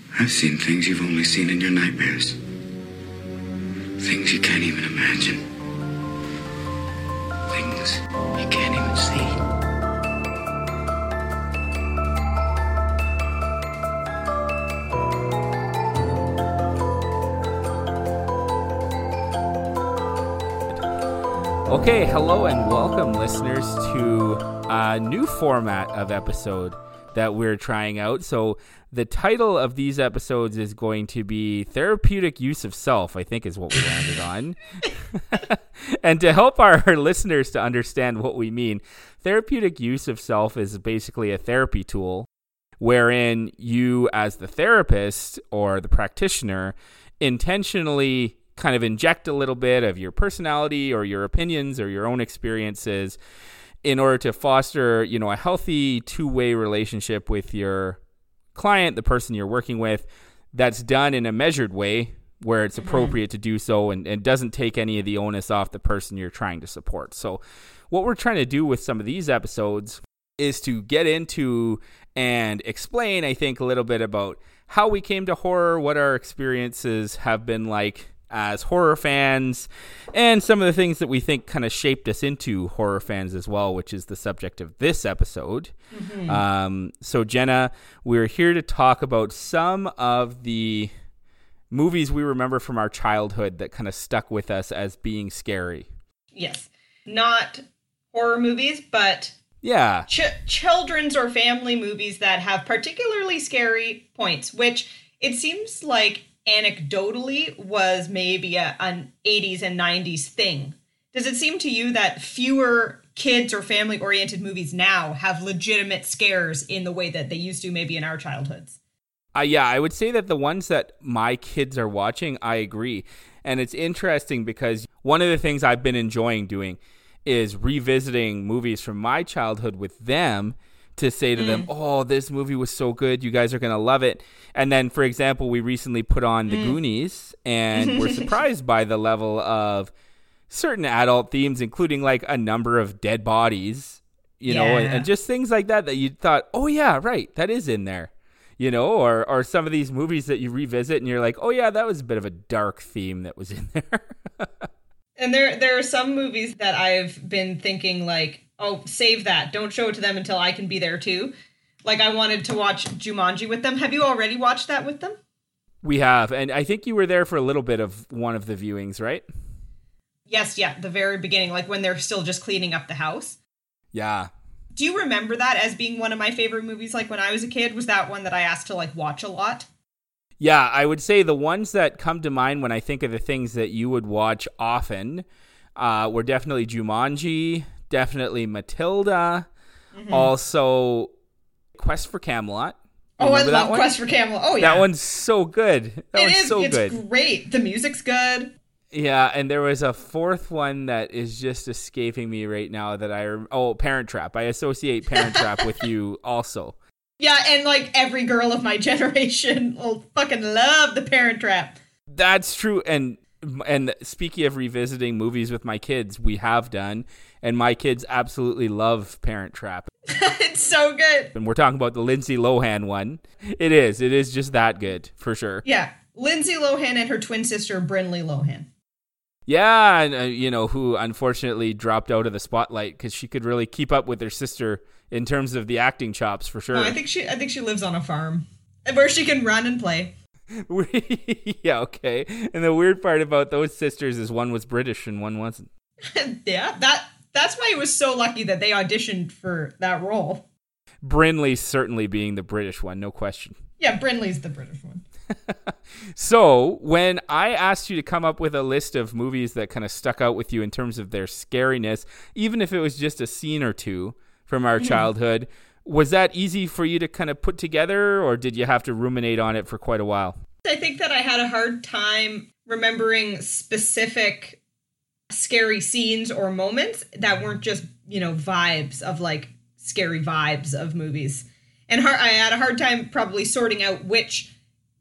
I've seen things you've only seen in your nightmares. Things you can't even imagine. Things you can't even see. Okay, hello and welcome, listeners, to a new format of episode that we're trying out. So the title of these episodes is going to be Therapeutic Use of Self, I think is what we landed on. And to help our listeners to understand what we mean, therapeutic use of self is basically a therapy tool wherein you, as the therapist or the practitioner, intentionally kind of inject a little bit of your personality or your opinions or your own experiences in order to foster, a healthy two-way relationship with your client, the person you're working with, that's done in a measured way where it's appropriate to do so and doesn't take any of the onus off the person you're trying to support. So what we're trying to do with some of these episodes is to get into and explain, I think, a little bit about how we came to horror, what our experiences have been like as horror fans, and some of the things that we think kind of shaped us into horror fans as well, which is the subject of this episode. So Jenna, we're here to talk about some of the movies we remember from our childhood that kind of stuck with us as being scary. Yes. Not horror movies, but yeah, children's or family movies that have particularly scary points, which it seems like anecdotally was maybe an 80s and 90s thing. Does it seem to you that fewer kids or family-oriented movies now have legitimate scares in the way that they used to maybe in our childhoods? Yeah, I would say that the ones that my kids are watching, I agree. And it's interesting because one of the things I've been enjoying doing is revisiting movies from my childhood with them to say to them, oh, this movie was so good, you guys are going to love it. And then, for example, we recently put on The Goonies, and we're surprised by the level of certain adult themes, including like a number of dead bodies, know, and just things like that you thought, oh yeah, right, that is in there, or some of these movies that you revisit and you're like, oh yeah, that was a bit of a dark theme that was in there. And there are some movies that I've been thinking like, oh, save that. Don't show it to them until I can be there too. Like I wanted to watch Jumanji with them. Have you already watched that with them? We have. And I think you were there for a little bit of one of the viewings, right? Yes, yeah. The very beginning, like when they're still just cleaning up the house. Yeah. Do you remember that as being one of my favorite movies? Like when I was a kid, was that one that I asked to like watch a lot? Yeah, I would say the ones that come to mind when I think of the things that you would watch often were definitely Jumanji, definitely Matilda, also Quest for Camelot. Oh, I love Quest for Camelot. Oh, yeah. That one's so good. It's great. The music's good. Yeah, and there was a fourth one that is just escaping me right now that Parent Trap. I associate Parent Trap with you also. Yeah, and like every girl of my generation will fucking love The Parent Trap. That's true. And speaking of revisiting movies with my kids, we have done, and my kids absolutely love Parent Trap. It's so good. And we're talking about the Lindsay Lohan one. It is just that good, for sure. Yeah, Lindsay Lohan and her twin sister, Brinley Lohan. Yeah, and who unfortunately dropped out of the spotlight because she could really keep up with her sister in terms of the acting chops, for sure. No, I think she lives on a farm where she can run and play. Yeah, okay. And the weird part about those sisters is one was British and one wasn't. Yeah, that's why it was so lucky that they auditioned for that role. Brinley certainly being the British one, no question. Yeah, Brinley's the British one. So, when I asked you to come up with a list of movies that kind of stuck out with you in terms of their scariness, even if it was just a scene or two from our childhood, was that easy for you to kind of put together, or did you have to ruminate on it for quite a while? I think that I had a hard time remembering specific scary scenes or moments that weren't just, vibes of like scary vibes of movies. And I had a hard time probably sorting out which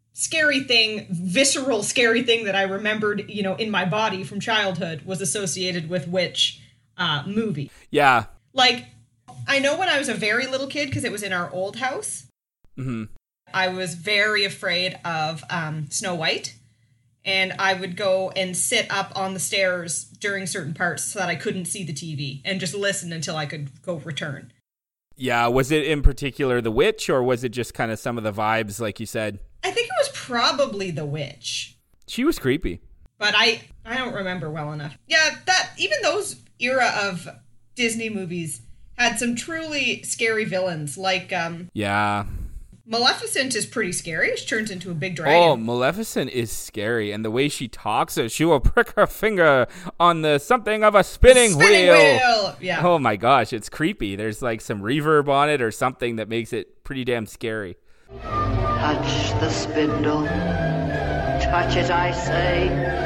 visceral scary thing that I remembered, in my body from childhood was associated with which movie. Yeah. Like, I know when I was a very little kid, because it was in our old house, I was very afraid of Snow White, and I would go and sit up on the stairs during certain parts so that I couldn't see the TV and just listen until I could go return. Yeah, was it in particular the witch, or was it just kind of some of the vibes, like you said? I think it was probably the witch. She was creepy. But I don't remember well enough. Yeah, that even those era of Disney movies had some truly scary villains. Like, yeah. Maleficent is pretty scary. She turns into a big dragon. Oh, Maleficent is scary. And the way she talks, she will prick her finger on the something of a spinning wheel. Yeah. Oh my gosh, it's creepy. There's like some reverb on it or something that makes it pretty damn scary. Touch the spindle. Touch it, I say.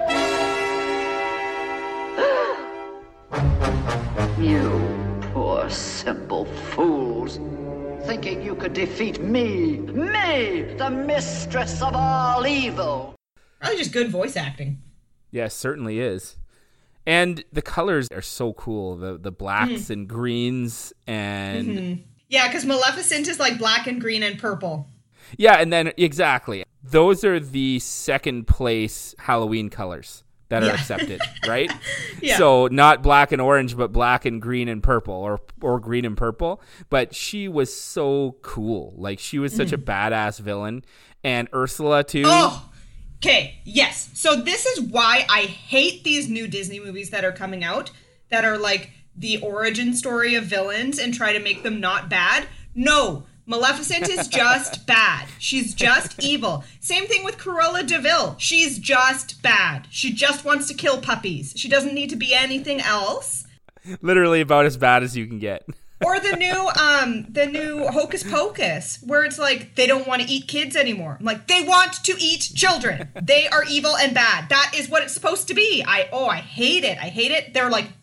You poor simple fools. Thinking you could defeat me, the mistress of all evil. Probably just good voice acting. Yeah, certainly is. And the colors are so cool. The blacks and greens and... Mm-hmm. Yeah, because Maleficent is like black and green and purple. Yeah, and then, exactly. Those are the second place Halloween colors that are accepted, right? Yeah. So not black and orange, but black and green and purple, or green and purple. But she was so cool. Like, she was such a badass villain. And Ursula, too. Oh, okay, yes. So this is why I hate these new Disney movies that are coming out that are like the origin story of villains and try to make them not bad. No, Maleficent is just bad. She's just evil. Same thing with Cruella de Vil. She's just bad. She just wants to kill puppies. She doesn't need to be anything else. Literally about as bad as you can get. Or the new Hocus Pocus, where it's like they don't want to eat kids anymore. I'm like, they want to eat children. They are evil and bad. That is what it's supposed to be. I hate it. I hate it. They're like,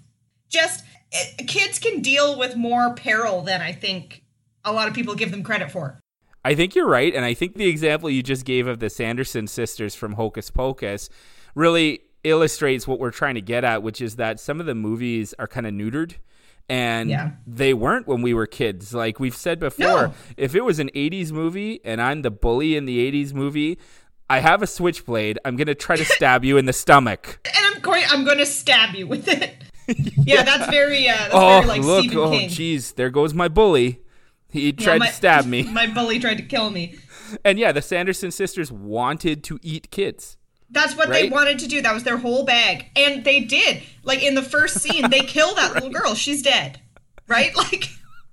kids can deal with more peril than I think a lot of people give them credit for. I think you're right, and I think the example you just gave of the Sanderson sisters from Hocus Pocus really illustrates what we're trying to get at, which is that some of the movies are kind of neutered, and they weren't when we were kids. Like we've said before, if it was an 80s movie and I'm the bully in the 80s movie, I have a switchblade, I'm going to try to stab you in the stomach. And I'm going to stab you with it. Yeah, that's very like look, Stephen King. Jeez, there goes my bully. He tried to stab me. My bully tried to kill me. And yeah, the Sanderson sisters wanted to eat kids. That's what they wanted to do. That was their whole bag. And they did. Like in the first scene, they kill that little girl. She's dead. Right? Like,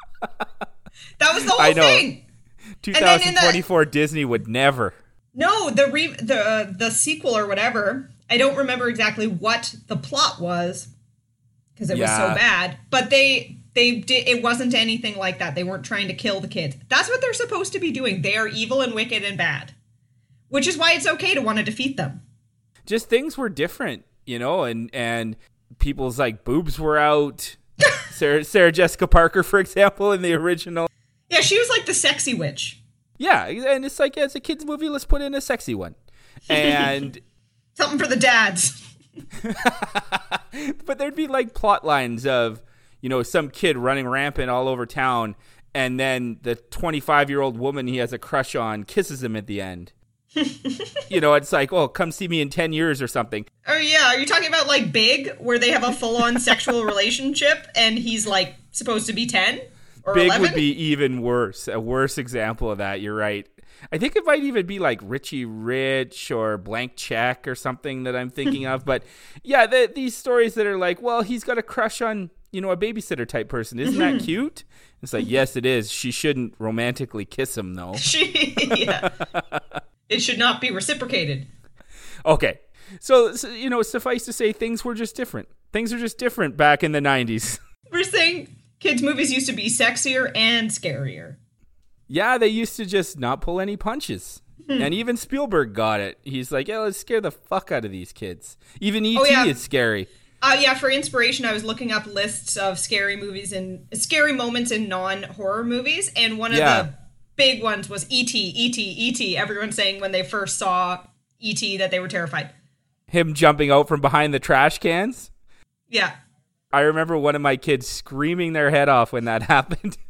that was the whole thing. 2024 Disney would never. No, the sequel or whatever, I don't remember exactly what the plot was because it was so bad. But they did. It wasn't anything like that. They weren't trying to kill the kids. That's what they're supposed to be doing. They are evil and wicked and bad, which is why it's okay to want to defeat them. Just things were different, you know, and people's like boobs were out. Sarah Jessica Parker, for example, in the original. Yeah, she was like the sexy witch. Yeah, and it's like, it's a kid's movie, let's put in a sexy one. And something for the dads. But there'd be like plot lines of, you know, some kid running rampant all over town, and then the 25-year-old woman he has a crush on kisses him at the end. You know, it's like, oh, come see me in 10 years or something. Oh, yeah. Are you talking about like Big, where they have a full-on sexual relationship and he's like supposed to be 10 or Big 11? Would be even worse. A worse example of that. You're right. I think it might even be like Richie Rich or Blank Check or something that I'm thinking of. But yeah, these stories that are like, well, he's got a crush on, you know, a babysitter type person. Isn't that cute? It's like, yes, it is. She shouldn't romantically kiss him, though. Yeah. It should not be reciprocated. Okay. So, you know, suffice to say, things were just different. Things are just different back in the 90s. We're saying kids' movies used to be sexier and scarier. Yeah, they used to just not pull any punches. And even Spielberg got it. He's like, yeah, let's scare the fuck out of these kids. Even E.T. is scary. Yeah, for inspiration, I was looking up lists of scary movies and scary moments in non-horror movies. And one of the big ones was E.T., E.T., E.T. Everyone saying when they first saw E.T. that they were terrified. Him jumping out from behind the trash cans? Yeah. I remember one of my kids screaming their head off when that happened.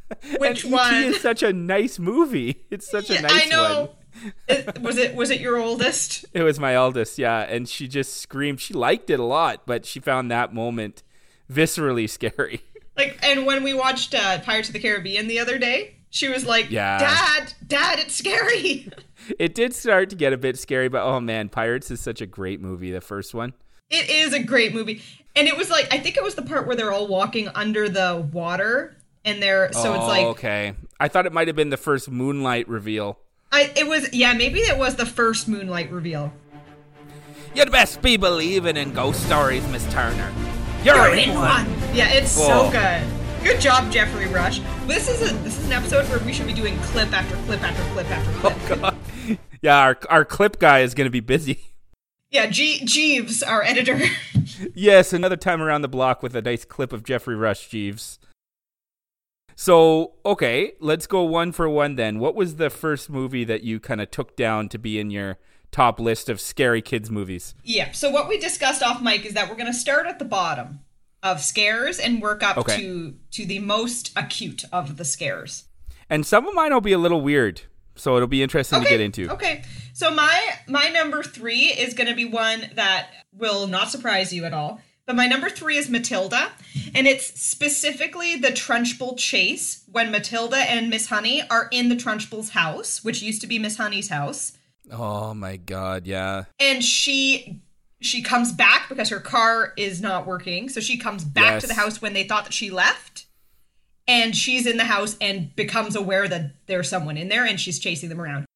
Which and one? E.T. is such a nice movie. It's such a nice I know. one. Was it your oldest? It was my eldest, yeah. And she just screamed. She liked it a lot, but she found that moment viscerally scary. Like, and when we watched Pirates of the Caribbean the other day, she was like, Dad, it's scary. It did start to get a bit scary, but oh man, Pirates is such a great movie, the first one. It is a great movie. And it was like, I think it was the part where they're all walking under the water and it's like. Okay. I thought it might have been the first Moonlight reveal. Maybe it was the first Moonlight reveal. You'd best be believing in ghost stories, Miss Turner. You're in one. Yeah, it's so good. Good job, Jeffrey Rush. This is an episode where we should be doing clip after clip after clip after clip. Oh, God. Yeah, our clip guy is going to be busy. Yeah, Jeeves, our editor. Yes, another time around the block with a nice clip of Jeffrey Rush, Jeeves. So, okay, let's go one for one then. What was the first movie that you kind of took down to be in your top list of scary kids movies? Yeah, so what we discussed off mic is that we're going to start at the bottom of scares and work up to the most acute of the scares. And some of mine will be a little weird, so it'll be interesting to get into. Okay, so my number 3 is going to be one that will not surprise you at all. But my number 3 is Matilda, and it's specifically the Trunchbull chase when Matilda and Miss Honey are in the Trunchbull's house, which used to be Miss Honey's house. Oh my God, yeah. And she comes back because her car is not working, so she comes back to the house when they thought that she left. And she's in the house and becomes aware that there's someone in there, and she's chasing them around.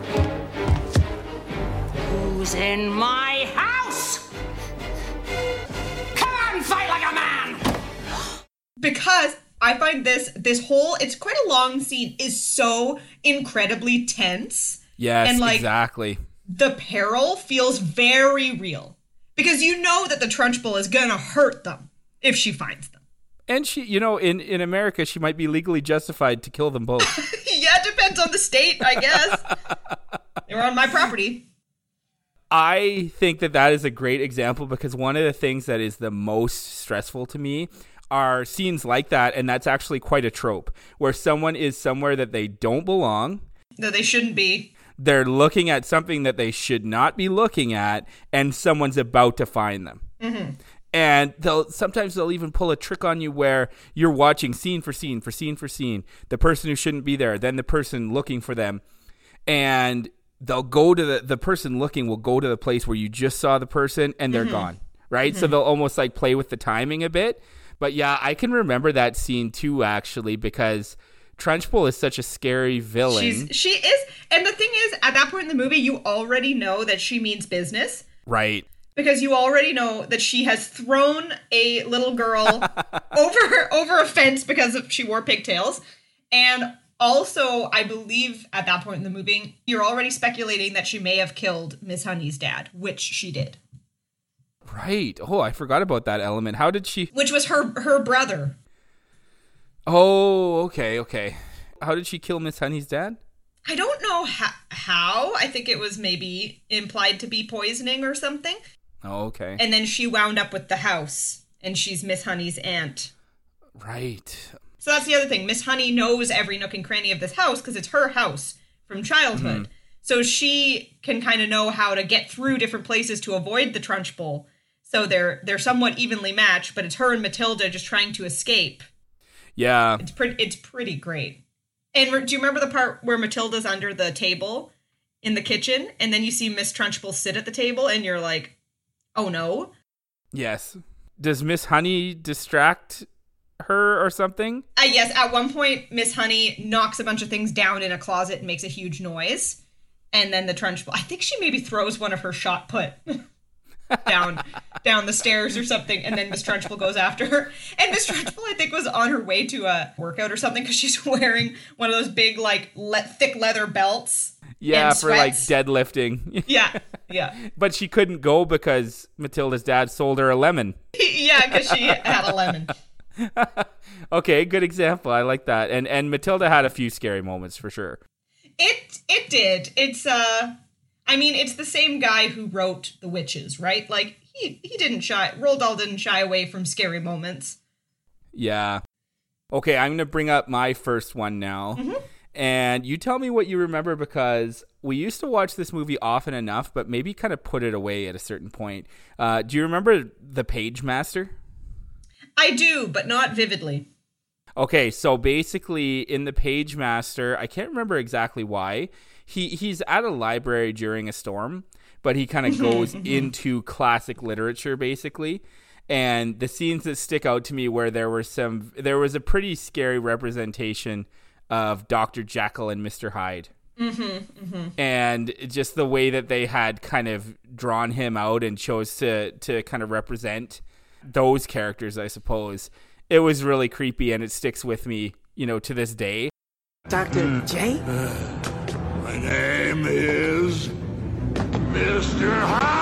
Who's in my house? Come on, fight like a man! Because I find this whole, it's quite a long scene, is so incredibly tense. Yes, and exactly. The peril feels very real. Because you know that the Trunchbull is going to hurt them if she finds them. And she, in America, she might be legally justified to kill them both. Yeah, it depends on the state, I guess. They were on my property. I think that is a great example because one of the things that is the most stressful to me are scenes like that, and that's actually quite a trope, where someone is somewhere that they don't belong. No, they shouldn't be. They're looking at something that they should not be looking at, and someone's about to find them. Mm-hmm. And sometimes they'll even pull a trick on you where you're watching scene for scene, the person who shouldn't be there, then the person looking for them, and they'll go to the person looking will go to the place where you just saw the person, and they're gone, right? Mm-hmm. So they'll almost like play with the timing a bit. But yeah, I can remember that scene too, actually, because Trunchbull is such a scary villain. She is, and the thing is, at that point in the movie, you already know that she means business. Right. Because you already know that she has thrown a little girl over a fence because she wore pigtails. And also, I believe at that point in the movie, you're already speculating that she may have killed Miss Honey's dad, which she did. Right. Oh, I forgot about that element. How did she... Which was her brother. Oh, okay. How did she kill Miss Honey's dad? I don't know how. I think it was maybe implied to be poisoning or something. Oh, okay. And then she wound up with the house, and she's Miss Honey's aunt. Right. So that's the other thing. Miss Honey knows every nook and cranny of this house because it's her house from childhood. Mm-hmm. So she can kind of know how to get through different places to avoid the Trunchbull. So they're somewhat evenly matched, but it's her and Matilda just trying to escape. Yeah. It's pretty great. And do you remember the part where Matilda's under the table in the kitchen, and then you see Miss Trunchbull sit at the table, and you're like, oh no? Yes. Does Miss Honey distract her or something? Yes, at one point, Miss Honey knocks a bunch of things down in a closet and makes a huge noise. And then the Trunchbull, I think she maybe throws one of her shot put down the stairs or something, and then Miss Trunchbull goes after her. And Miss Trunchbull, I think, was on her way to a workout or something because she's wearing one of those big, like, thick leather belts. Yeah, for like deadlifting. Yeah. But she couldn't go because Matilda's dad sold her a lemon. Yeah, because she had a lemon. Okay, good example. I like that. And Matilda had a few scary moments for sure. It did. It's it's the same guy who wrote The Witches, right? Like Roald Dahl didn't shy away from scary moments. Yeah. Okay, I'm going to bring up my first one now. Mm-hmm. And you tell me what you remember, because we used to watch this movie often enough, but maybe kind of put it away at a certain point. Do you remember The Page Master? I do, but not vividly. Okay, so basically in The Page Master, I can't remember exactly why. He's at a library during a storm, but he kind of goes into classic literature, basically. And the scenes that stick out to me where there was a pretty scary representation of Dr. Jekyll and Mr. Hyde. And just the way that they had kind of drawn him out and chose to kind of represent those characters, I suppose. It was really creepy, and it sticks with me, to this day. Dr. J? My name is Mr.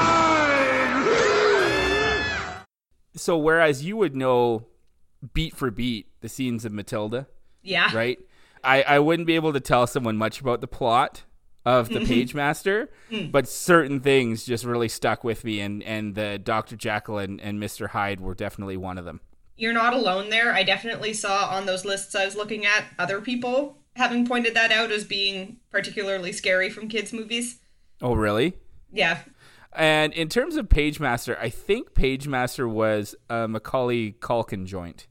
Hyde! So whereas you would know beat for beat the scenes of Matilda, yeah, right? I wouldn't be able to tell someone much about the plot of The Page Master, but certain things just really stuck with me, and the Dr. Jekyll and Mr. Hyde were definitely one of them. You're not alone there. I definitely saw on those lists I was looking at other people having pointed that out as being particularly scary from kids' movies. Oh, really? Yeah. And in terms of Page Master, I think Page Master was a Macaulay Culkin joint.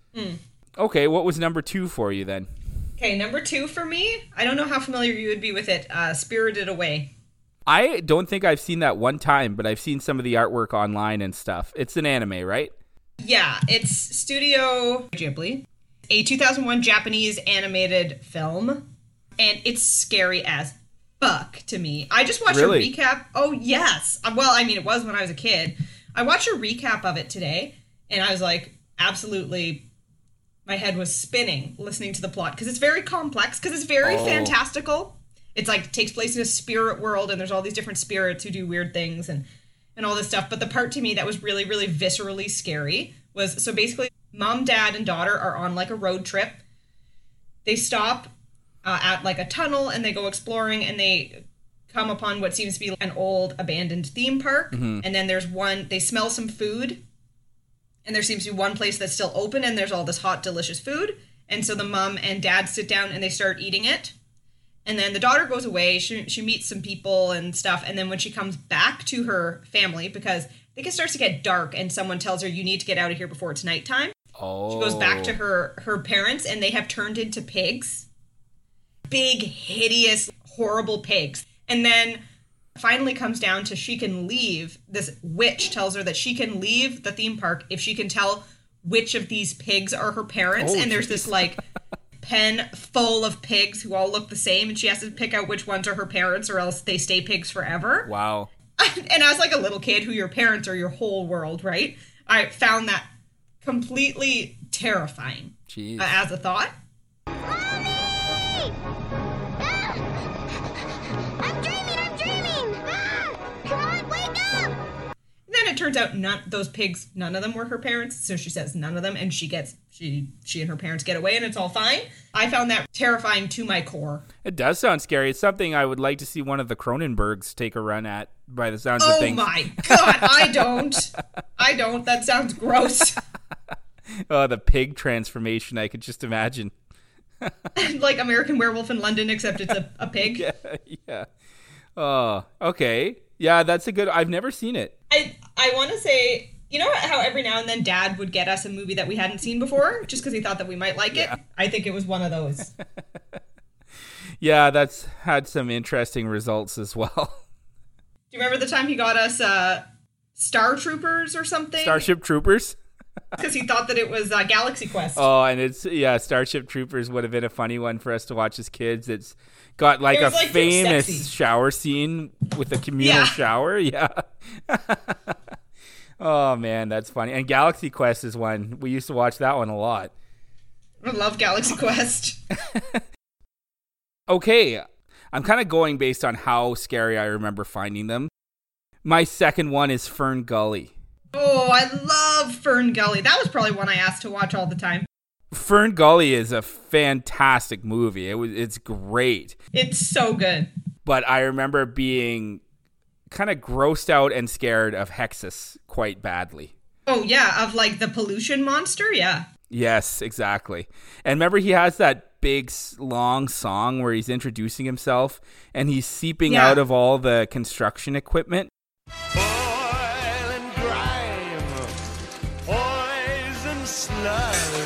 Okay, what was number 2 for you then? Okay, number 2 for me, I don't know how familiar you would be with it, Spirited Away. I don't think I've seen that one time, but I've seen some of the artwork online and stuff. It's an anime, right? Yeah, it's Studio Ghibli, a 2001 Japanese animated film, and it's scary as fuck to me. I just watched a recap. Oh, yes. Well, I mean, it was when I was a kid. I watched a recap of it today, and I was like, absolutely... My head was spinning listening to the plot, because it's very complex, because it's very fantastical. It's like takes place in a spirit world, and there's all these different spirits who do weird things and all this stuff. But the part to me that was really, really viscerally scary was, so basically mom, dad, and daughter are on like a road trip. They stop at like a tunnel, and they go exploring, and they come upon what seems to be an old abandoned theme park. And then there's they smell some food. And there seems to be one place that's still open, and there's all this hot, delicious food. And so the mom and dad sit down, and they start eating it. And then the daughter goes away. She meets some people and stuff. And then when she comes back to her family, because I think it starts to get dark, and someone tells her, you need to get out of here before it's nighttime. She goes back to her parents, and they have turned into pigs. Big, hideous, horrible pigs. And then... finally comes down to she can leave. This witch tells her that she can leave the theme park if she can tell which of these pigs are her parents. And there's this like pen full of pigs who all look the same, and she has to pick out which ones are her parents, or else they stay pigs forever. Wow. And as like a little kid, who your parents are your whole world, right? I found that completely terrifying. Jeez. As a thought. It turns out those pigs, none of them were her parents, so she says none of them, and she and her parents get away, and it's all fine. I found that terrifying to my core. It does sound scary. It's something I would like to see one of the Cronenbergs take a run at, by the sounds of things. Oh my god, I don't. That sounds gross. Oh, the pig transformation, I could just imagine. Like American Werewolf in London, except it's a pig. Yeah. Oh, okay. Yeah, that's a good... I've never seen it. I want to say, you know how every now and then Dad would get us a movie that we hadn't seen before, just because he thought that we might like it? I think it was one of those. Yeah, that's had some interesting results as well. Do you remember the time he got us Star Troopers or something? Starship Troopers? Because he thought that it was Galaxy Quest. Oh, and Starship Troopers would have been a funny one for us to watch as kids. It's got like a famous shower scene with a communal shower. Yeah. Oh, man, that's funny. And Galaxy Quest is one. We used to watch that one a lot. I love Galaxy Quest. Okay. I'm kind of going based on how scary I remember finding them. My second one is Fern Gully. Oh, I love Fern Gully. That was probably one I asked to watch all the time. Fern Gully is a fantastic movie. It's great. It's so good. But I remember being kind of grossed out and scared of Hexus quite badly. Oh, yeah, of like the pollution monster, yeah. Yes, exactly. And remember, he has that big, long song where he's introducing himself and he's seeping out of all the construction equipment. Oil and grime, poison sludge,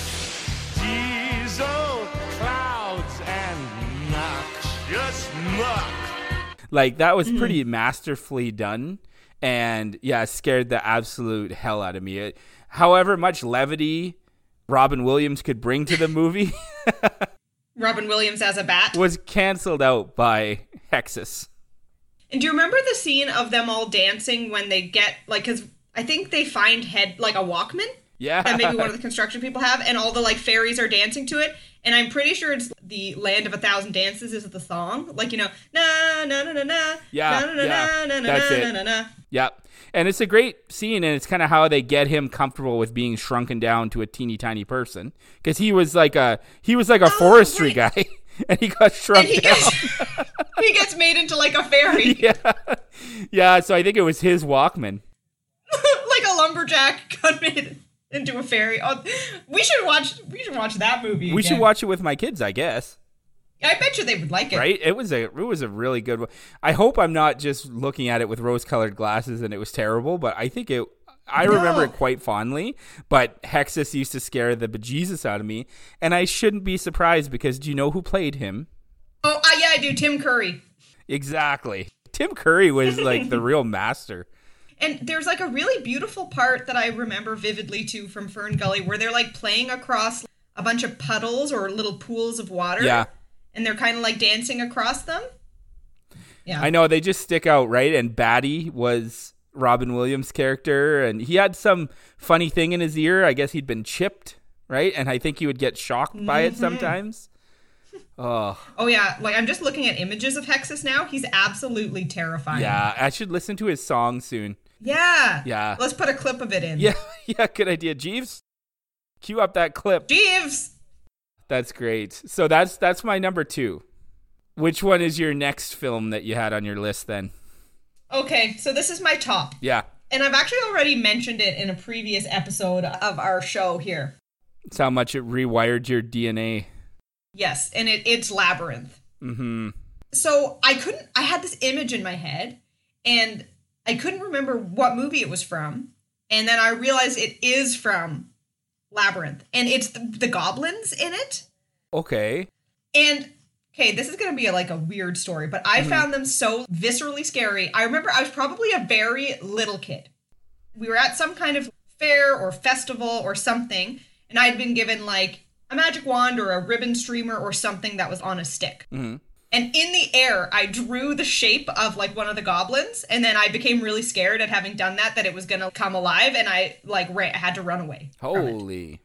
diesel clouds, and noxious muck. Like, that was pretty masterfully done. And yeah, scared the absolute hell out of me. However much levity Robin Williams could bring to the movie Robin Williams as a bat was canceled out by Hexus. And do you remember the scene of them all dancing when they get, like, because I think they find a Walkman? Yeah. That maybe one of the construction people have, and all the, like, fairies are dancing to it. And I'm pretty sure it's The Land of a Thousand Dances is the song. Like, you know, na na na na na. Yeah, na, na, yeah, na, na, that's na, it. na, na. Yeah. And it's a great scene, and it's kind of how they get him comfortable with being shrunken down to a teeny tiny person. Because he was like a forestry guy, and he got shrunk down. He gets made into like a fairy. Yeah, so I think it was his Walkman. Like a lumberjack got made into a fairy. Oh, we should watch that movie We again. should watch it with my kids, I guess. I bet you they would like it. Right? It was a really good one. I hope I'm not just looking at it with rose-colored glasses and it was terrible, but I think I remember it quite fondly, but Hexus used to scare the bejesus out of me, and I shouldn't be surprised because do you know who played him? Oh, yeah, I do. Tim Curry. Exactly. Tim Curry was like the real master. And there's like a really beautiful part that I remember vividly too from Fern Gully where they're like playing across a bunch of puddles or little pools of water. Yeah. And they're kind of like dancing across them. Yeah. I know, they just stick out, right? And Batty was Robin Williams' character, and he had some funny thing in his ear. I guess he'd been chipped, right? And I think he would get shocked by it sometimes. Oh yeah, like I'm just looking at images of Hexus now. He's absolutely terrifying. Yeah, I should listen to his song soon. Yeah. Let's put a clip of it in. Yeah, good idea. Jeeves, cue up that clip. Jeeves! That's great. So that's my number 2. Which one is your next film that you had on your list then? Okay, so this is my top. Yeah. And I've actually already mentioned it in a previous episode of our show here. It's how much it rewired your DNA. Yes, and it's Labyrinth. Mm-hmm. So I had this image in my head, and I couldn't remember what movie it was from. And then I realized it is from Labyrinth, and it's the goblins in it. Okay. And okay, this is going to be like a weird story, but I found them so viscerally scary. I remember I was probably a very little kid. We were at some kind of fair or festival or something, and I had been given like a magic wand or a ribbon streamer or something that was on a stick. Mm-hmm. And in the air, I drew the shape of like one of the goblins, and then I became really scared at having done that it was going to come alive, and I like had to run away. Holy.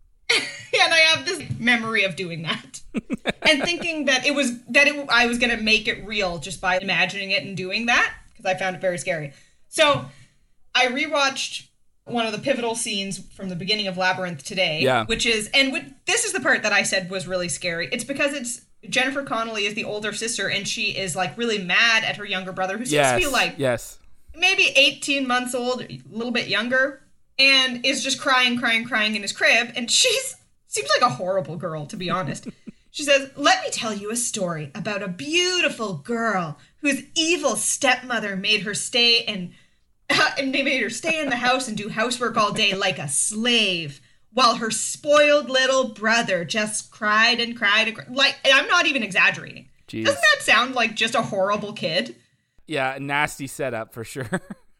And I have this memory of doing that and thinking that I was going to make it real just by imagining it and doing that because I found it very scary. So I rewatched one of the pivotal scenes from the beginning of Labyrinth today, which is, this is the part that I said was really scary. It's because it's Jennifer Connelly is the older sister, and she is like really mad at her younger brother, who seems to be like maybe 18 months old, a little bit younger, and is just crying in his crib. And seems like a horrible girl, to be honest. She says, "Let me tell you a story about a beautiful girl whose evil stepmother made her stay and they made her stay in the house and do housework all day like a slave, while her spoiled little brother just cried and cried and cried." Like, and I'm not even exaggerating. Jeez. Doesn't that sound like just a horrible kid? Yeah, nasty setup for sure.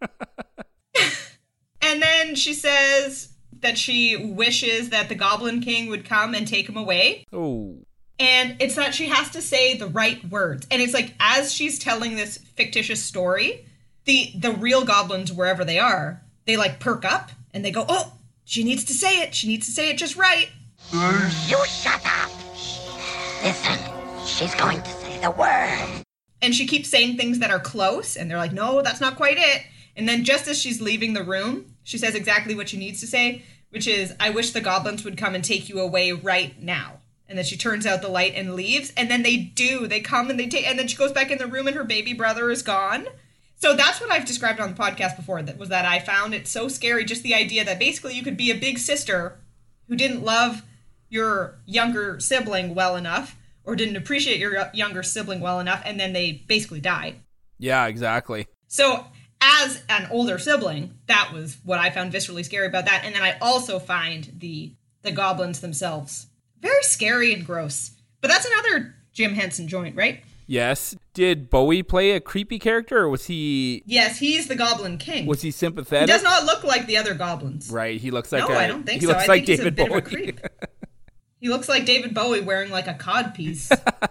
And then she says that she wishes that the Goblin King would come and take him away. Oh. And it's that she has to say the right words. And it's like, as she's telling this fictitious story, the real goblins, wherever they are, they like perk up and they go, "Oh, she needs to say it. She needs to say it just right." You shut up. Listen, she's going to say the word. And she keeps saying things that are close, and they're like, "No, that's not quite it." And then just as she's leaving the room, she says exactly what she needs to say, which is, "I wish the goblins would come and take you away right now." And then she turns out the light and leaves. And then they do. They come and they take, and then she goes back in the room and her baby brother is gone. So that's what I've described on the podcast before, that I found it so scary, just the idea that basically you could be a big sister who didn't love your younger sibling well enough or didn't appreciate your younger sibling well enough, and then they basically die. Yeah, exactly. So as an older sibling, that was what I found viscerally scary about that. And then I also find the goblins themselves very scary and gross. But that's another Jim Henson joint, right? Yes. Did Bowie play a creepy character, or was he... Yes, he's the Goblin King. Was he sympathetic? He does not look like the other goblins. Right, he looks like No, I don't think he so. looks I like think David he's a bit Bowie. of a creep. He looks like David Bowie wearing like a codpiece.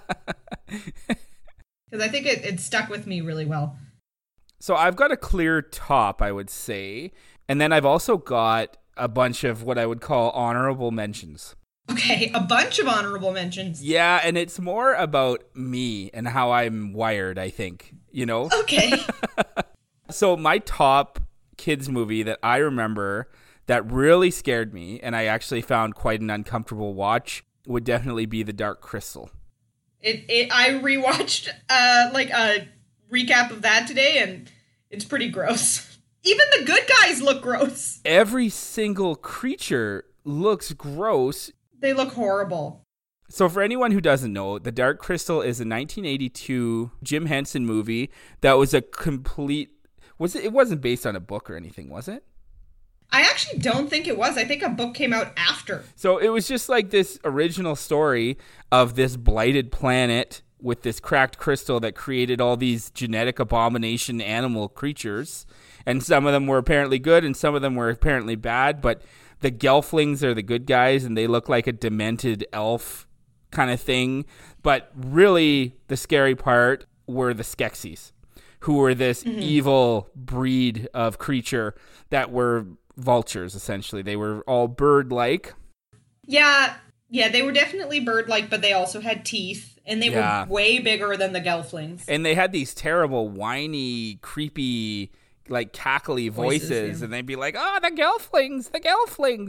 Because I think it stuck with me really well. So I've got a clear top, I would say. And then I've also got a bunch of what I would call honorable mentions. Okay, a bunch of honorable mentions. Yeah, and it's more about me and how I'm wired, I think, you know? Okay. So my top kids movie that I remember that really scared me, and I actually found quite an uncomfortable watch, would definitely be The Dark Crystal. I rewatched like a recap of that today, and it's pretty gross. Even the good guys look gross. Every single creature looks gross. They look horrible. So for anyone who doesn't know, The Dark Crystal is a 1982 Jim Henson movie that was a complete... It wasn't based on a book or anything, was it? I actually don't think it was. I think a book came out after. So it was just like this original story of this blighted planet with this cracked crystal that created all these genetic abomination animal creatures. And some of them were apparently good and some of them were apparently bad. But the Gelflings are the good guys and they look like a demented elf kind of thing. But really the scary part were the Skeksis, who were this evil breed of creature that were vultures, essentially. They were all bird-like. Yeah, they were definitely bird-like, but they also had teeth, and they were way bigger than the Gelflings. And they had these terrible, whiny, creepy, like, cackly voices, and they'd be like, "Oh, the Gelflings, the Gelflings."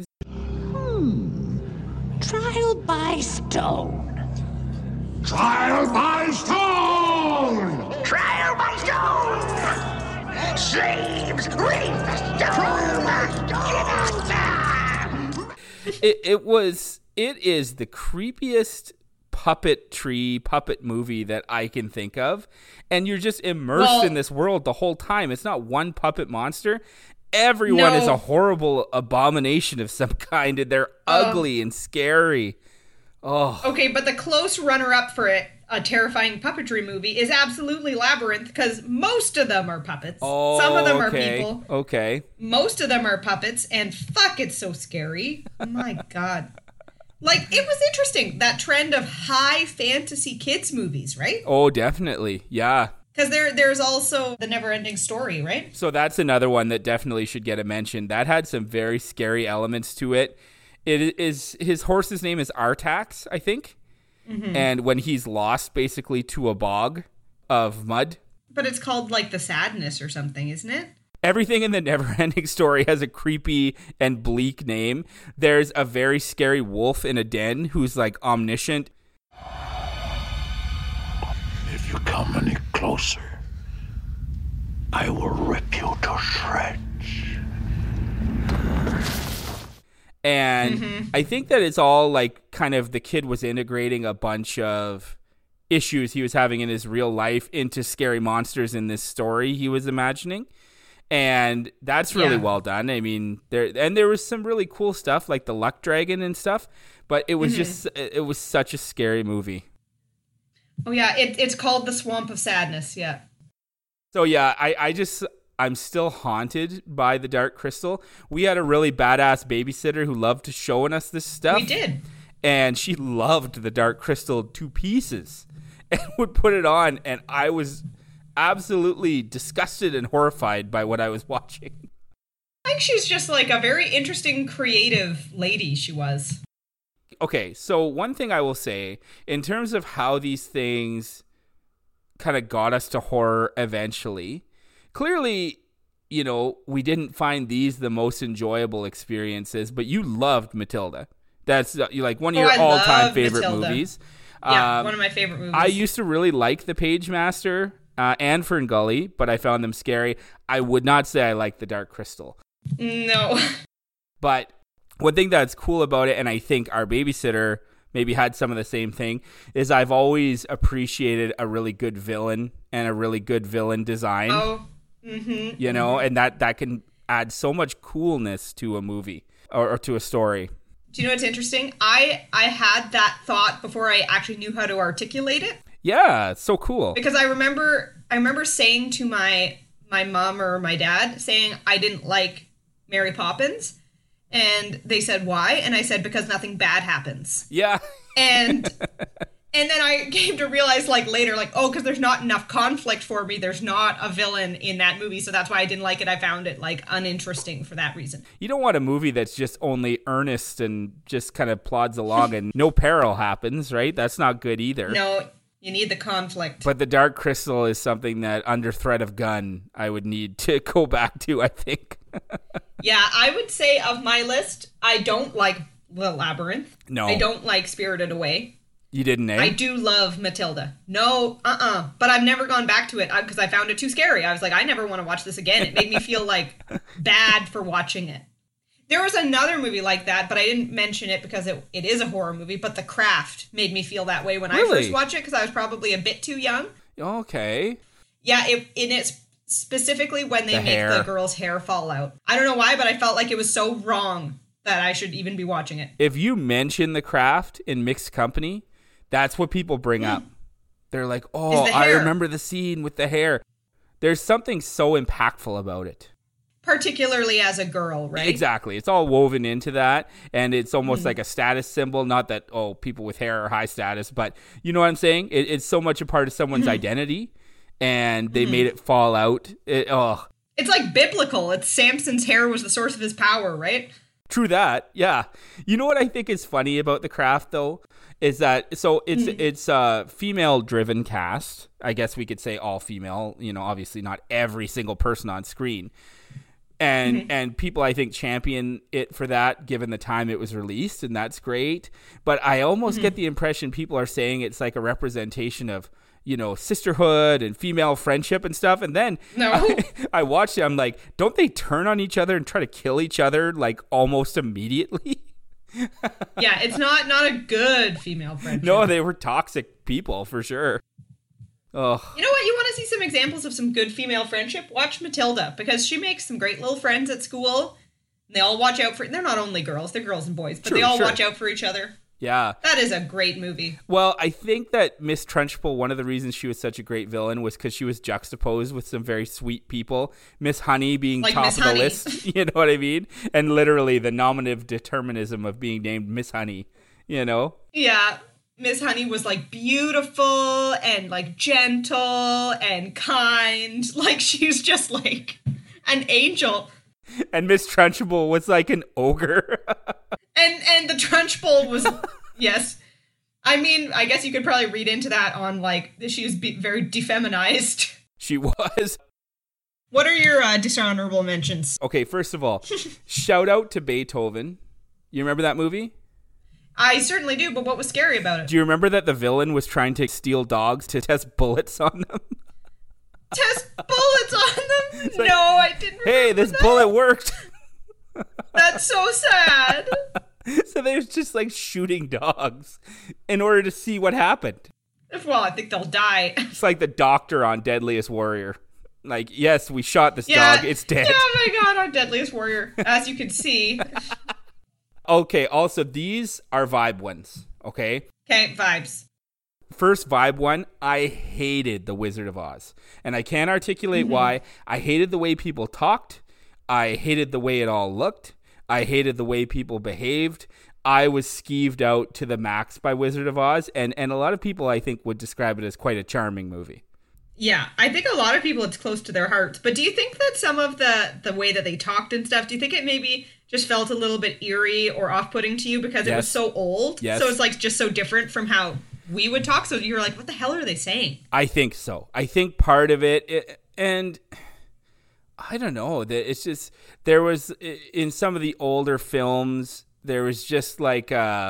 Trial by stone. Trial by stone! Trial by stone! Slaves, read the stone! It is the creepiest puppet movie that I can think of. And you're just immersed in this world the whole time. It's not one puppet monster. Everyone is a horrible abomination of some kind, and they're ugly and scary. Oh. Okay, but the close runner-up for it, a terrifying puppetry movie, is absolutely Labyrinth, because most of them are puppets. Oh, some of them are people. Okay. Most of them are puppets, and fuck, it's so scary. Oh my God. Like, it was interesting, that trend of high fantasy kids movies, right? Oh, definitely. Yeah. Because there's also The Never-Ending Story, right? So that's another one that definitely should get a mention. That had some very scary elements to it. It is, his horse's name is Artax, I think. Mm-hmm. And when he's lost basically to a bog of mud. But it's called like The Sadness or something, isn't it? Everything in The Never-Ending Story has a creepy and bleak name. There's a very scary wolf in a den who's like omniscient. If you come any closer, I will rip you to shreds. And I think that it's all like kind of the kid was integrating a bunch of issues he was having in his real life into scary monsters in this story he was imagining. And that's really well done. I mean, there was some really cool stuff like the Luck Dragon and stuff, but it was just, it was such a scary movie. Oh yeah, it's called The Swamp of Sadness, yeah. So yeah, I'm still haunted by The Dark Crystal. We had a really badass babysitter who loved showing us this stuff. We did. And she loved The Dark Crystal to pieces and would put it on, and I was absolutely disgusted and horrified by what I was watching. I think she's just like a very interesting, creative lady, she was. Okay, so one thing I will say, in terms of how these things kind of got us to horror eventually, clearly, you know, we didn't find these the most enjoyable experiences, but you loved Matilda. That's like one of your all-time favorite Matilda. Movies. Yeah, one of my favorite movies. I used to really like The Page Master and Ferngully, but I found them scary. I would not say I liked The Dark Crystal. No. But one thing that's cool about it, and I think our babysitter maybe had some of the same thing, is I've always appreciated a really good villain and a really good villain design. Oh, you know, and that can add so much coolness to a movie or to a story. Do you know what's interesting? I had that thought before I actually knew how to articulate it. Yeah, it's so cool. Because I remember saying to my mom or my dad, saying I didn't like Mary Poppins. And they said, why? And I said, because nothing bad happens. Yeah. And then I came to realize like later, like, oh, because there's not enough conflict for me. There's not a villain in that movie. So that's why I didn't like it. I found it like uninteresting for that reason. You don't want a movie that's just only earnest and just kind of plods along and no peril happens, right? That's not good either. No, you need the conflict. But The Dark Crystal is something that under threat of gun, I would need to go back to, I think. Yeah, I would say of my list, I don't like The Labyrinth. No. I don't like Spirited Away. You didn't, eh? I do love Matilda. No, But I've never gone back to it because I found it too scary. I was like, I never want to watch this again. It made me feel like bad for watching it. There was another movie like that, but I didn't mention it because it is a horror movie. But The Craft made me feel that way when I first watched it because I was probably a bit too young. Okay. Yeah, it's specifically when they make the girl's hair fall out. I don't know why, but I felt like it was so wrong that I should even be watching it. If you mention The Craft in mixed company, that's what people bring up. They're like, oh, I remember the scene with the hair. There's something so impactful about it. Particularly as a girl, right? Exactly. It's all woven into that, and it's almost like a status symbol. Not that, oh, people with hair are high status, but you know what I'm saying? It's so much a part of someone's identity, and they made it fall out. It's like biblical. It's Samson's hair was the source of his power, right? True that, yeah. You know what I think is funny about The Craft, though? Is that, so it's a female-driven cast. I guess we could say all female, you know, obviously not every single person on screen. And people, I think, champion it for that, given the time it was released, and that's great. But I almost get the impression people are saying it's like a representation of, you know, sisterhood and female friendship and stuff. And then I watched it, I'm like, don't they turn on each other and try to kill each other, like, almost immediately? Yeah, it's not a good female friendship. No, they were toxic people, for sure. Oh. You know what? You want to see some examples of some good female friendship? Watch Matilda, because she makes some great little friends at school. And they all watch out for... They're not only girls, they're girls and boys, but they all watch out for each other. Yeah. That is a great movie. Well, I think that Miss Trunchbull, one of the reasons she was such a great villain was because she was juxtaposed with some very sweet people. Miss Honey being like top Miss of Honey. The list, you know what I mean? And literally the nominative determinism of being named Miss Honey, you know? Yeah. Miss Honey was like beautiful and like gentle and kind. Like she was just like an angel. And Miss Trunchbull was like an ogre. and the Trunchbull was, yes. I mean, I guess you could probably read into that on like, she was very defeminized. She was. What are your dishonorable mentions? Okay, first of all, shout out to Beethoven. You remember that movie? I certainly do, but what was scary about it? Do you remember that the villain was trying to steal dogs to test bullets on them? Test bullets on them? Like, no, I didn't remember hey, this that. bullet worked. That's so sad. So they was just like shooting dogs in order to see what happened. Well, I think they'll die. It's like the doctor on Deadliest Warrior. Like, yes, we shot this dog. It's dead. Yeah, oh my God, on Deadliest Warrior. As you can see. Okay, also, these are vibe ones, okay? Okay, vibes. First vibe one, I hated The Wizard of Oz. And I can't articulate why. I hated the way people talked. I hated the way it all looked. I hated the way people behaved. I was skeeved out to the max by Wizard of Oz. And a lot of people, I think, would describe it as quite a charming movie. Yeah, I think a lot of people it's close to their hearts. But do you think that some of the way that they talked and stuff, do you think it maybe just felt a little bit eerie or off-putting to you because it was so old? Yes. So it's like just so different from how we would talk. So you're like, what the hell are they saying? I think so. I think part of it, and I don't know, that it's just, there was, in some of the older films, there was just like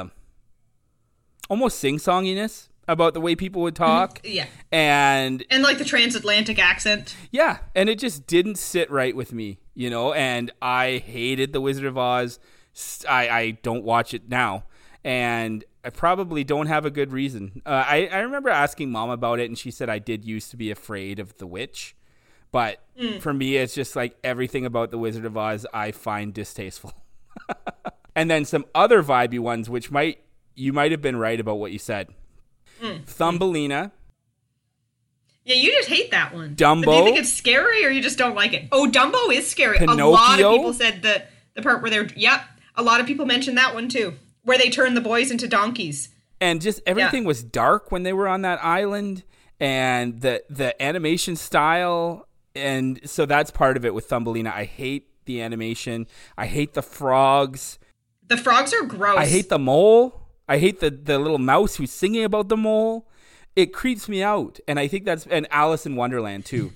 almost sing-songiness about the way people would talk. Yeah. And like the transatlantic accent. Yeah. And it just didn't sit right with me, you know, and I hated The Wizard of Oz I don't watch it now. And I probably don't have a good reason. I remember asking Mom about it, and she said I did used to be afraid of the witch. But for me, it's just like everything about The Wizard of Oz I find distasteful. And then some other vibey ones, which you might have been right about what you said. Thumbelina. Yeah, you just hate that one. Dumbo. But do you think it's scary or you just don't like it? Oh, Dumbo is scary. Pinocchio. A lot of people said that the part where they're... Yep. A lot of people mentioned that one too. Where they turn the boys into donkeys. And just everything was dark when they were on that island. And the animation style. And so that's part of it with Thumbelina. I hate the animation. I hate the frogs. The frogs are gross. I hate the mole. I hate the little mouse who's singing about the mole. It creeps me out. And I think and Alice in Wonderland too.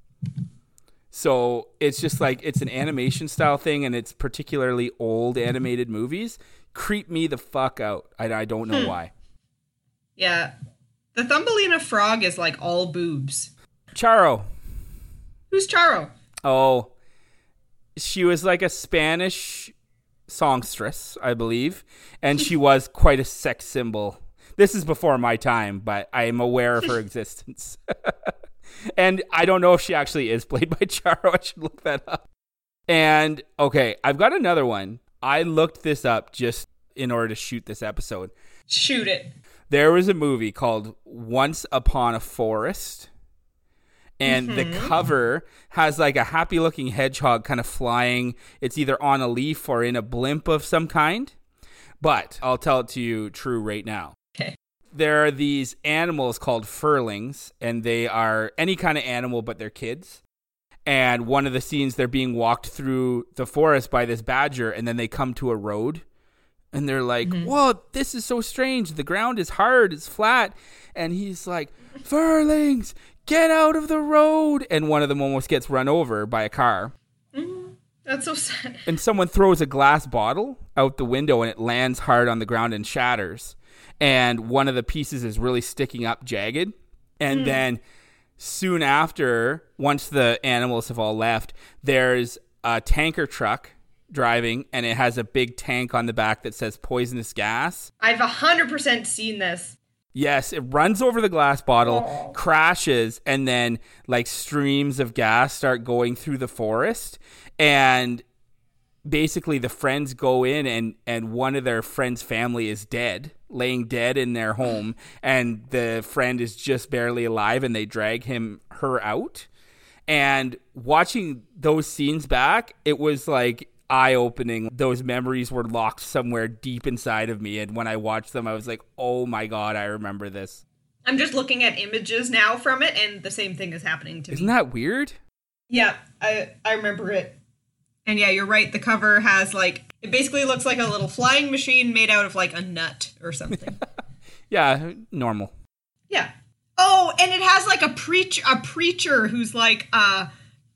So it's just like, it's an animation style thing, and it's particularly old animated movies. Creep me the fuck out. I don't know why. Yeah. The Thumbelina frog is like all boobs. Charo. Who's Charo? Oh, she was like a Spanish songstress, I believe. And she was quite a sex symbol. This is before my time, but I am aware of her existence. And I don't know if she actually is played by Charo. I should look that up. And, okay, I've got another one. I looked this up just in order to shoot this episode. Shoot it. There was a movie called Once Upon a Forest. And the cover has like a happy-looking hedgehog kind of flying. It's either on a leaf or in a blimp of some kind. But I'll tell it to you true right now. Okay. There are these animals called furlings, and they are any kind of animal, but they're kids. And one of the scenes, they're being walked through the forest by this badger, and then they come to a road. And they're like, whoa, this is so strange. The ground is hard, it's flat. And he's like, furlings, get out of the road. And one of them almost gets run over by a car. That's so sad. And someone throws a glass bottle out the window, and it lands hard on the ground and shatters. And one of the pieces is really sticking up jagged. And then soon after, once the animals have all left, there's a tanker truck driving, and it has a big tank on the back that says poisonous gas. I've 100% seen this. Yes, it runs over the glass bottle, crashes, and then like streams of gas start going through the forest. And basically the friends go in, and one of their friends' family is dead, laying dead in their home, and the friend is just barely alive, and they drag her out. And watching those scenes back, it was like eye-opening. Those memories were locked somewhere deep inside of me, and when I watched them, I was like, oh my god, I remember this. I'm just looking at images now from it, and the same thing is happening to me. Isn't that weird? Yeah, I remember it. And yeah, you're right, the cover has like, it basically looks like a little flying machine made out of like a nut or something. Yeah, normal. Yeah. Oh, and it has like a preacher who's like a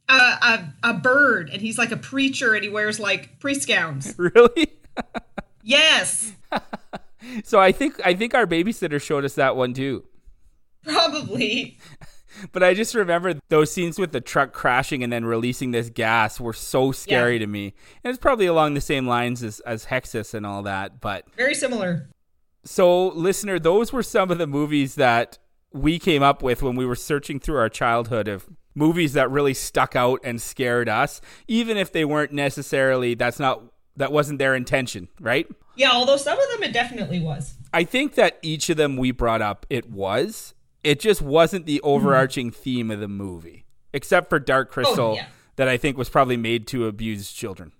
bird, and he's like a preacher, and he wears like priest gowns. Really? Yes. So I think our babysitter showed us that one too. Probably. But I just remember those scenes with the truck crashing and then releasing this gas were so scary to me. And it's probably along the same lines as Hexus and all that, but very similar. So, listener, those were some of the movies that we came up with when we were searching through our childhood of movies that really stuck out and scared us, even if they weren't necessarily, that wasn't their intention, right? Yeah, although some of them it definitely was. I think that each of them we brought up, it just wasn't the overarching theme of the movie, except for Dark Crystal, that I think was probably made to abuse children.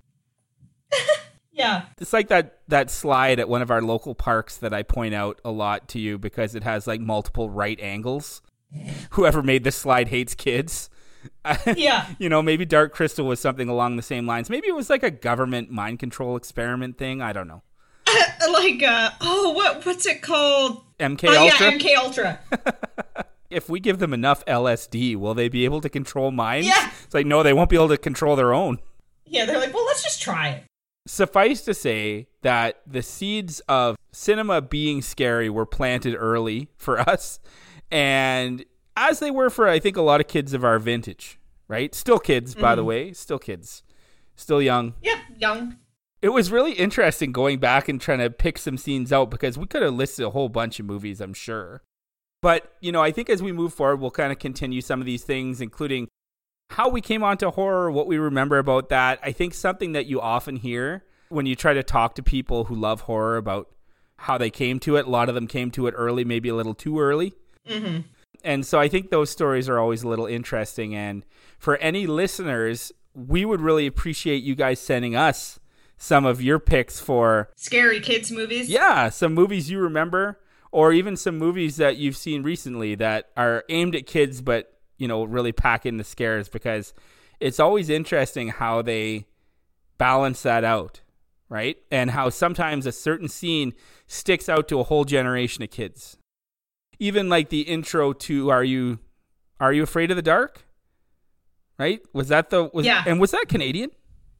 Yeah. It's like that slide at one of our local parks that I point out a lot to you because it has like multiple right angles. Whoever made this slide hates kids. Yeah. You know, maybe Dark Crystal was something along the same lines. Maybe it was like a government mind control experiment thing. I don't know. Like, what's it called? MK Ultra? Yeah, MK Ultra. If we give them enough LSD, will they be able to control minds? Yeah. It's like, no, they won't be able to control their own. Yeah, they're like, well, let's just try it. Suffice to say that the seeds of cinema being scary were planted early for us, and as they were for, I think, a lot of kids of our vintage, right? Still kids, by the way. Still kids. Still young. Yeah, young. It was really interesting going back and trying to pick some scenes out because we could have listed a whole bunch of movies, I'm sure. But, I think as we move forward, we'll kind of continue some of these things, including how we came onto horror, what we remember about that. I think something that you often hear when you try to talk to people who love horror about how they came to it, a lot of them came to it early, maybe a little too early. Mm-hmm. And so I think those stories are always a little interesting. And for any listeners, we would really appreciate you guys sending us some of your picks for scary kids movies. Yeah, some movies you remember, or even some movies that you've seen recently that are aimed at kids, but really pack in the scares, because it's always interesting how they balance that out, right? And how sometimes a certain scene sticks out to a whole generation of kids. Even like the intro to Are You Afraid of the Dark? Right? Was that yeah. And was that Canadian?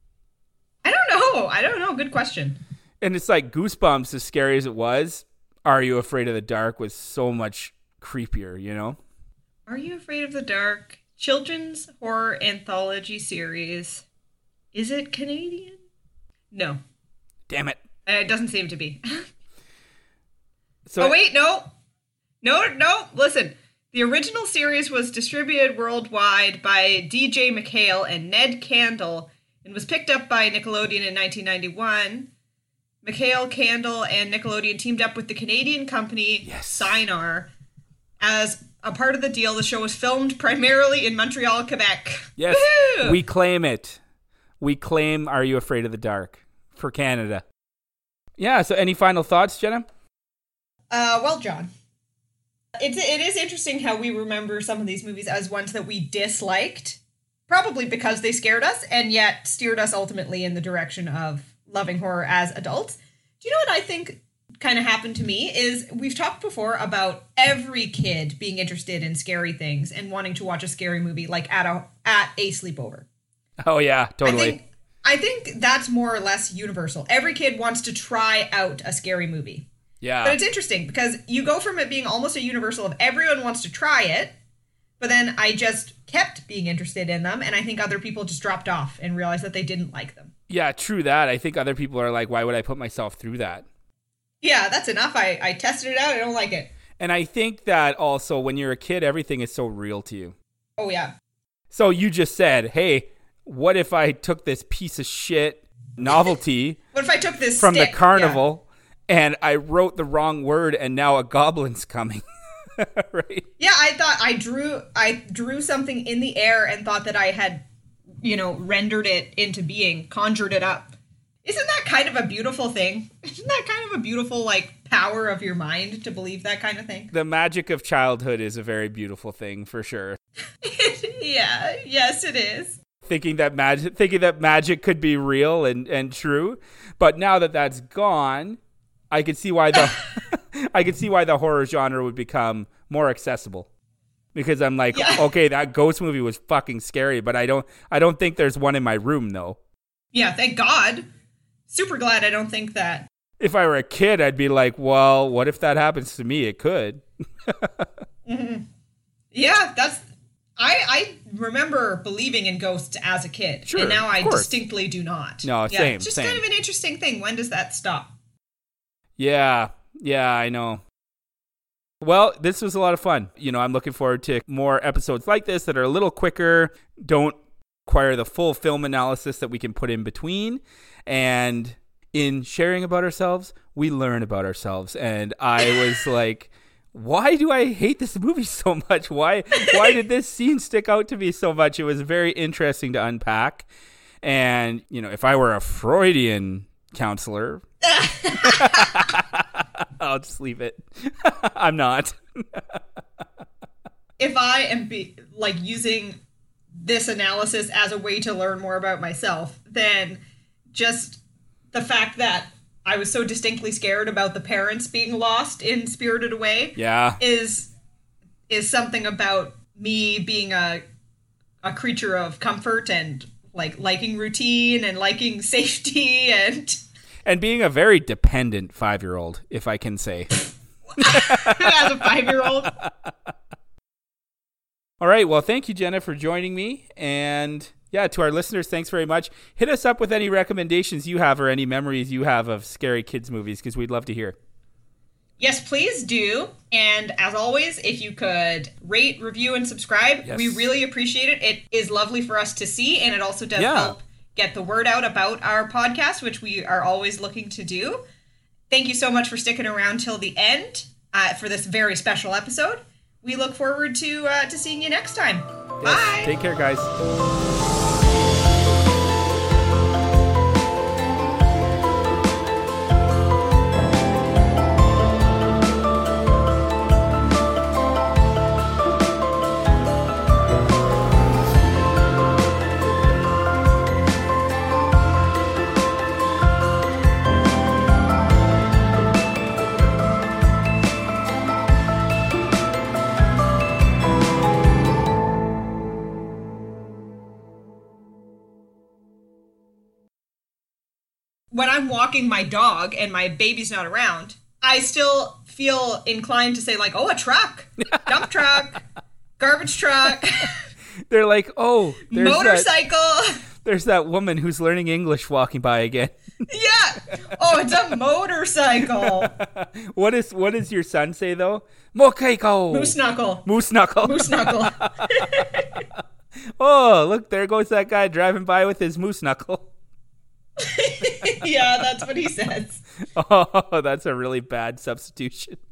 I don't know. Good question. And it's like Goosebumps, as scary as it was, Are You Afraid of the Dark was so much creepier, Are You Afraid of the Dark? Children's horror anthology series. Is it Canadian? No. Damn it. It doesn't seem to be. So, wait, no. Listen. The original series was distributed worldwide by DJ McHale and Ned Candle and was picked up by Nickelodeon in 1991. McHale, Candle, and Nickelodeon teamed up with the Canadian company Sinar. As a part of the deal, the show was filmed primarily in Montreal, Quebec. Yes, Woo-hoo! We claim it. We claim Are You Afraid of the Dark for Canada. Yeah, so any final thoughts, Jenna? Well, John, it is interesting how we remember some of these movies as ones that we disliked, probably because they scared us and yet steered us ultimately in the direction of loving horror as adults. Do you know what I think kind of happened to me is we've talked before about every kid being interested in scary things and wanting to watch a scary movie like at a sleepover. Oh yeah, totally. I think that's more or less universal. Every kid wants to try out a scary movie. Yeah. But it's interesting because you go from it being almost a universal of everyone wants to try it, but then I just kept being interested in them, and I think other people just dropped off and realized that they didn't like them. Yeah, true that. I think other people are like, why would I put myself through that? Yeah, that's enough. I tested it out. I don't like it. And I think that also when you're a kid, everything is so real to you. Oh, yeah. So you just said, hey, what if I took this piece of shit novelty what if I took this from stick? the carnival and I wrote the wrong word and now a goblin's coming? Right? Yeah, I thought I drew something in the air and thought that I had, rendered it into being, conjured it up. Isn't that kind of a beautiful thing? Isn't that kind of a beautiful, power of your mind to believe that kind of thing? The magic of childhood is a very beautiful thing, for sure. Yeah, yes, it is. Thinking that magic could be real and true, but now that that's gone, I could see why the horror genre would become more accessible. Because I'm like, okay, that ghost movie was fucking scary, but I don't think there's one in my room though. Yeah, thank God. Super glad I don't think that. If I were a kid, I'd be like, well, what if that happens to me? It could. Mm-hmm. Yeah, I remember believing in ghosts as a kid. Sure, and now I course. distinctly do not. No, same. It's just same. kind of an interesting thing. When does that stop? Yeah, I know. Well, this was a lot of fun. I'm looking forward to more episodes like this that are a little quicker, don't require the full film analysis that we can put in between. And in sharing about ourselves, we learn about ourselves. And I was like, why do I hate this movie so much? Why did this scene stick out to me so much? It was very interesting to unpack. And, if I were a Freudian counselor, I'll just leave it. I'm not. If I am using this analysis as a way to learn more about myself, then just the fact that I was so distinctly scared about the parents being lost in Spirited Away is something about me being a creature of comfort and liking routine and liking safety and being a very dependent 5-year-old, if I can say. As a 5-year-old. All right. Well, thank you, Jenna, for joining me. And Yeah, to our listeners, thanks very much. Hit us up with any recommendations you have or any memories you have of scary kids movies, because we'd love to hear. Yes, please do. And as always, if you could rate, review, and subscribe, we really appreciate it. It is lovely for us to see, and it also does help get the word out about our podcast, which we are always looking to do. Thank you so much for sticking around till the end for this very special episode. We look forward to seeing you next time. Yes. Bye. Take care, guys. When I'm walking my dog and my baby's not around, I still feel inclined to say, like, oh, a truck, dump truck, garbage truck. They're like, oh, there's motorcycle. There's that woman who's learning English walking by again. Yeah. Oh, it's a motorcycle. What does your son say, though? Mokeiko. Moose knuckle. Moose knuckle. Moose knuckle. Oh, look, there goes that guy driving by with his moose knuckle. Yeah, that's what he says. Oh, that's a really bad substitution.